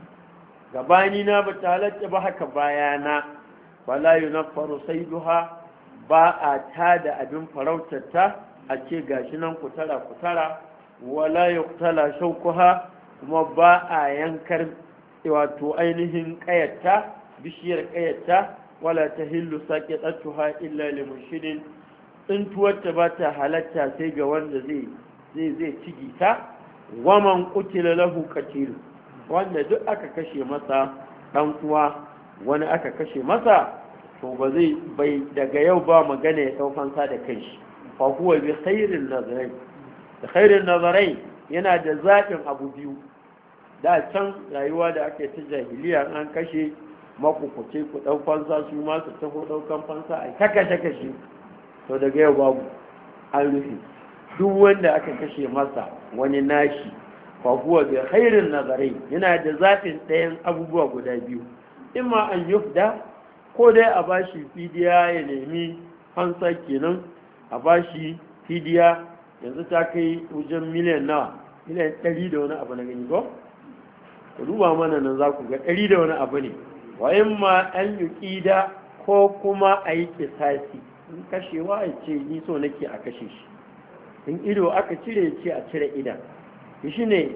gabani na ba ta halatta ba haka bayana. wala yunaffaru sayduha, ba a tada abin farautarta a ce gashi nan kutara wala yuqtala shawkuha, kuma ba a yankar wato ainihin kayatta, bishiyar kayatta. wala tahillu saqitatuha illa limushidin, tsintuwarta ba ta halatta sai ga wanda zai cigi ta. waman qutila lahu qatilu, wanda duk aka kashe masa dan uwa, wani aka kashe masa, to ba zai bai daga yau ba magana ya daukansa da kanshi. fa huwa bi khairin nazarai, da khairin nazarai yana da zaɓin abu biyu. da can rayuwa da ake ta jahiliya, an kashe makukuce ku ɗau fansa, su ma su taho ɗaukan fansa a kashe to daga yau babu, an rufe duk wanda aka kashe masa wani nashi. fa huwa bi khairin nazarai, yana da zaɓin ɗayan abubuwa guda biyu. imma an yufda, ko dai a bashi fidiya, ya nemi fansa kenan, a bashi fidiya. yanzu ta kai wajen miliyan nawa, miliyan 100 da wani abu na gani ko? ku duba mana nan za ku ga 100 da wani abu ne. wa imma an yuqida, ko kuma a yi kisasi, in kashewa ya ce ni so nake a kashe shi, in ido aka cire ce a cire idan, shi ne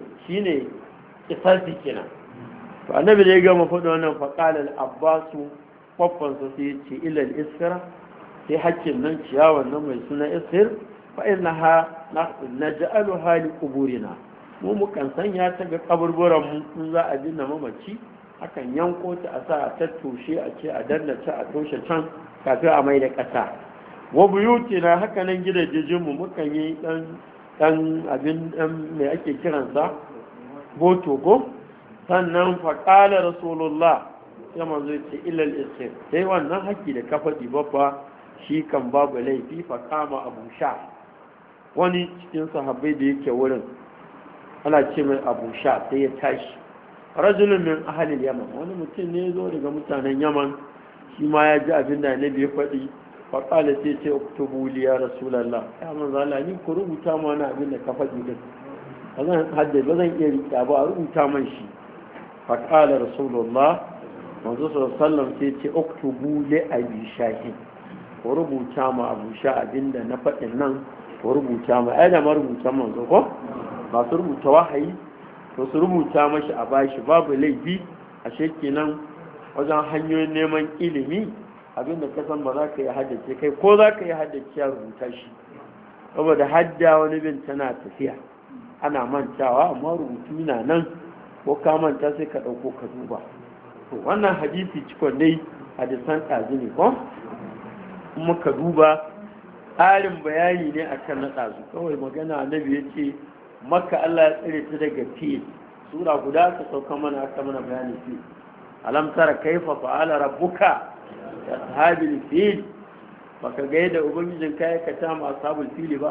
kisasi kenan. to annabi da ya gama faɗi wannan, faƙala al-abbasu, kwaffansa sai ya ce ilal iskara, sai hakkin nan ciyawan nan mai suna iskir, fa innaha naj'aluha li quburina, mu mukan sanya ta ga kaburburan mu in za a binne mamaci, akan yanko ta a sa a tattoshe, a ce a danna ta a toshe can kafin a mai da ƙasa. wa buyutina, haka nan gidajen mu mukan yi dan abin mai ake kiransa boto ko. sannan faƙalar rasulullah, sai manzo ce ilal isir, sai wannan haƙƙi da ka faɗi babba shi kan babu laifi. faƙama abu sha, wani cikin sahabbai da yake wurin ana ce mai abu sha, sai ya tashi. rajulun min ahalil yaman, wani mutum ne zo daga mutanen yaman, shi ma ya ji abin da annabi ya faɗi. faƙala sai ce uktubu li ya rasulallah, ya manzo Allah, ni ku rubuta ma wani abin da ka faɗi din, ba zan iya riƙa ba, a rubuta man shi. faƙala rasulullah, manzo sallallahu sai ce uktubu li abi shahin, ko rubuta ma abu sha abinda na faɗin nan, ko rubuta ma ai da ma rubuta manzo ko ba su rubuta wahayi, to su rubuta mashi a bashi, babu laifi. a kenan wajen hanyoyin neman ilimi, abinda ka san ba za ka yi haddace kai, ko za ka yi haddace ya rubuta shi, saboda hadda wani bin tana tafiya, ana mantawa, amma rubutu na nan, ko ka manta sai ka ɗauko ka duba. to wannan hadisi cikon dai hadisan ɗazu ne ko, kuma ka duba ƙarin bayani ne akan na ɗazu. kawai magana annabi ya ce makka Allah ya tsare ta daga fiye, sura guda ta sauka mana aka mana bayani fiye. alam tara kaifa fa'ala rabbuka ya ashabil fil, baka ga yadda ubangijin ka ya kata ma ashabul fil ba.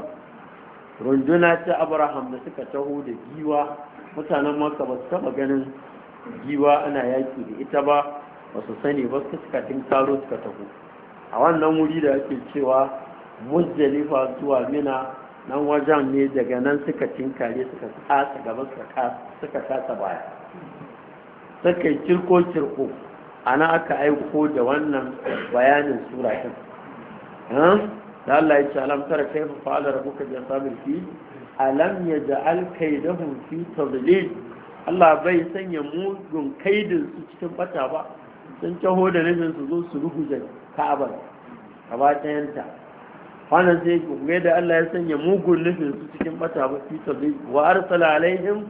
runduna ta Abraham da suka taho da giwa, mutanen makka ba su taba ganin giwa ana yaki da ita ba. ba su sani ba suka tinkaro suka taho a wannan wuri da ake cewa muzdalifa zuwa mina nan wajen ne daga nan suka tinkare suka kasa gaba suka kasa baya suka yi kirko ana aka aiko da wannan bayanin sura ɗin da Allah ya ce alam tara kaifa fa'ala rabbuka bi ashabil fil alam yaj'al kaydahum fi tadlil Allah bai sanya mugun kaidin su cikin bata ba sun taho da nufin su zo su ruguje Ka'aba gaba ɗayanta wannan sai ga da Allah ya sanya mugun nufin su cikin bata ba fi tadlil wa arsala alaihim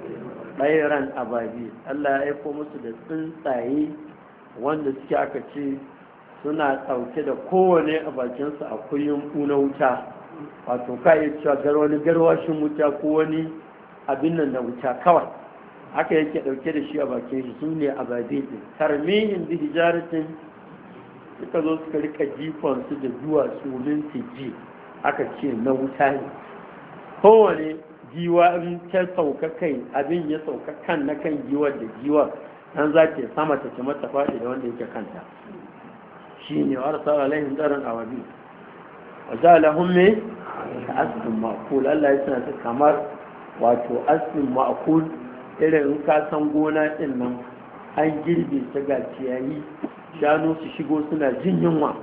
bayran ababi Allah ya aiko musu da tsuntsaye wanda suke aka ce suna ɗauke da kowane a bakinsu akwai yunku na wuta wato ka iya cewa wani garwashin wuta ko wani abin nan na wuta kawai haka yake ɗauke da shi a bakin shi su ne ababetin tarmihin bi hijaratin suka zo suka rika jifansu da duwatsu minti ji aka ce na wuta ne kowane giwa in ta sauka kai abin ya sauka kan na kan giwar da giwar an za ta sama ta ce mata faɗi da wanda yake kanta shi ne wa arsa alaihim daran awabi wa ja'alahum me asfin ma'kul Allah ya sanar kamar wato asfin ma'kul irin in ka san gona din nan an girbe ta ga ciyayi shanu su shigo suna jin yunwa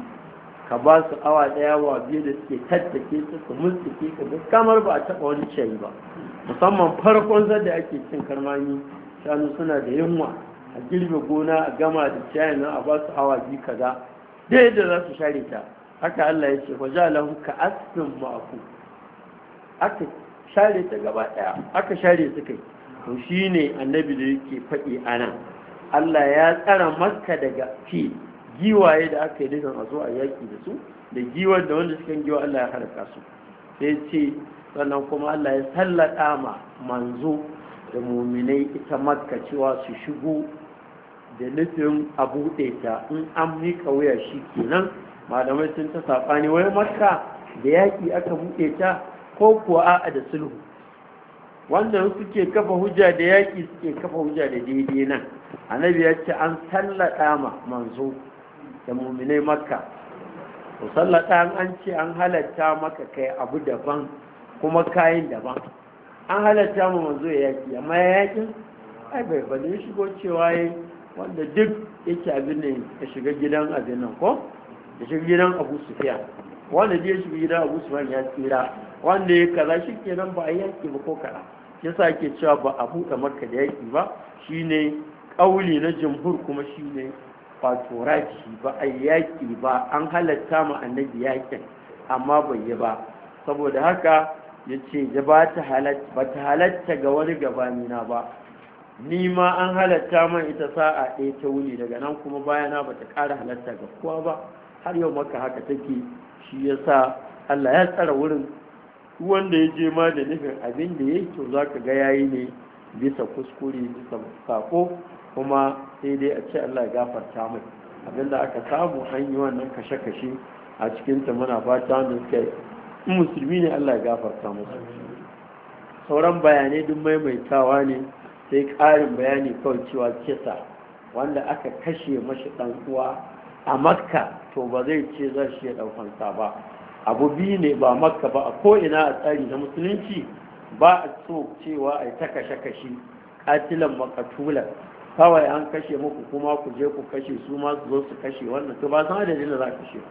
ka ba su awa daya wa biyu da suke tattake su mutsuke ka ga kamar ba a taba wani ciyayi ba musamman farkon zanda ake cin karmami shanu suna da yunwa a girbe gona a gama da ciyayin nan a ba su awa biyu kaza da yadda za su share ta haka Allah ya ce wa ja'alahu ka asfin ma'ku aka share ta gaba daya aka share su kai to shine annabi da yake faɗi anan Allah ya tsara Makka daga giwaye da aka yi dukan a zo a yaki da su da giwar da wanda suka giwa Allah ya haraka su sai ce sannan kuma Allah ya sallada ma manzo da muminai ita Makka cewa su shigo da nufin a buɗe ta in an miƙa wuya shi kenan malamai sun ta saɓani wai Makka da yaƙi aka buɗe ta ko kuwa a'a da sulhu wanda suke kafa hujja da yaƙi suke kafa hujja da daidai nan annabi ya ce an sallada ma manzo da muminai Makka to sallada an ce an halatta maka kai abu daban kuma kayan daban an halatta ma manzo ya yaƙi amma ya yaƙin ai bai bane shigo cewa yayi wanda duk yake abin nan ya shiga gidan abin nan ko ya shiga gidan Abu Sufyan wanda ya shiga gidan Abu Sufyan ya tsira wanda ya kaza shi kenan ba a yaki ba ko kaza yasa ake cewa ba a buɗe Makka da yaki ba shine kauli na jumhur kuma shine wato raji ba a yaki ba an halatta ma annabi yakin amma bai yi ba saboda haka yace ya ba ta halatta ga wani gabanina ba ni ma an halatta man ita sa'a ɗaya ta wuni daga nan kuma bayana ba ta ƙara halatta ga kowa ba har yau maka haka take shi ya sa Allah ya tsara wurin wanda ya je ma da nufin abin da ya yi to za ka ga yayi ne bisa kuskure bisa sako kuma sai dai a ce Allah ya gafarta mai abin da aka samu an yi wannan kashe-kashe a cikinta muna fata wanda suka yi musulmi ne Allah ya gafarta musu sauran bayanai duk maimaitawa ne sai ƙarin bayani kawai cewa kisa wanda aka kashe mashi ɗan uwa a Makka to ba zai ce za shi ya ɗaukansa ba abu biyu ne ba Makka ba a ko'ina a tsari na musulunci ba a so cewa a ta kashe-kashe katilan makatulan kawai an kashe muku kuma ku je ku kashe su ma su zo su kashe wannan to ba san adadin da za ka kashe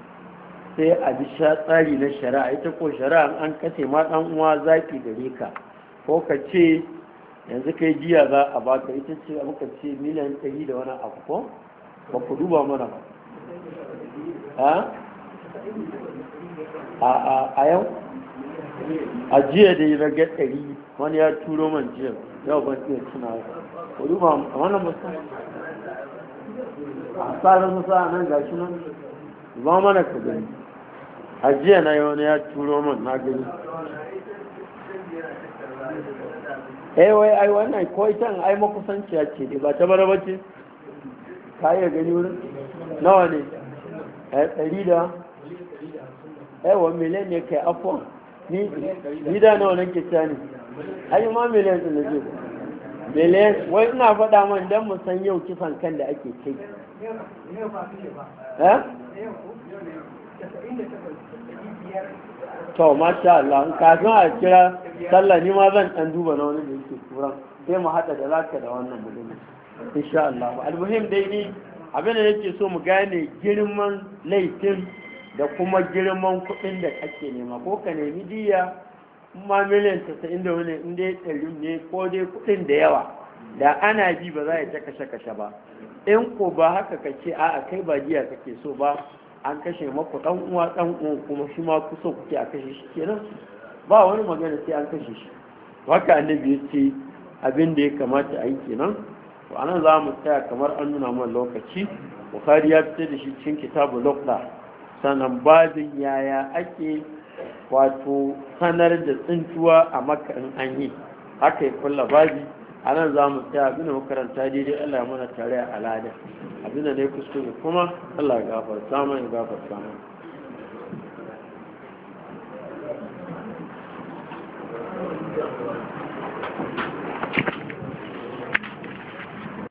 sai a bi tsari na shari'a ita ko shari'a an kashe ma ɗan uwa zaki gare ka ko ka ce yanzu kai jiya za a baka ita ce muka ce miliyan 100 da wani abu ko ba ku duba mana ba a yau a jiya da yi raga 100 wani ya turo man jiya yau ban iya tuna ku duba a wannan musa a tsarin musa a nan gashi nan ba mana ka gani a jiya na yi wani ya turo man na gani wai ai wannan ko ita ai makusanciya ce dai ba ta bara bace ka iya gani wurin nawa ne 100 da wa miliyan ne kai afwan ni da nawa nake ta ne ai ma miliyan din ne miliyan wai ina faɗa man don mu san yau kisan kan da ake kai to masha Allah kafin a kira sallah ni ma zan ɗan duba na wani da yake turan sai mu haɗa da zaka da wannan mutum insha Allah almuhim dai ni abin da yake so mu gane girman laifin da kuma girman kuɗin da ake nema ko ka nemi diya ma miliyan 90 da wani inda ya ɗari ne ko dai kuɗin da yawa da ana bi ba za a ta kashe-kashe ba in ko ba haka ka ce a kai ba diya kake so ba an kashe maku ɗan uwa kuma shi ma kusa kuke a kashe shi kenan ba wani magana sai an kashe shi haka annabi ya ce abin da ya kamata a yi kenan to anan za mu tsaya kamar an nuna mana lokaci bukhari ya fitar da shi cikin kitabu lokda sannan babin yaya ake wato sanar da tsintuwa a makka in an yi haka ya kulla babi a nan za mu tsaya abin da makaranta daidai Allah ya mana tare a alada abin da ne kuskure kuma Allah ya gafarta mana ya gafarta mana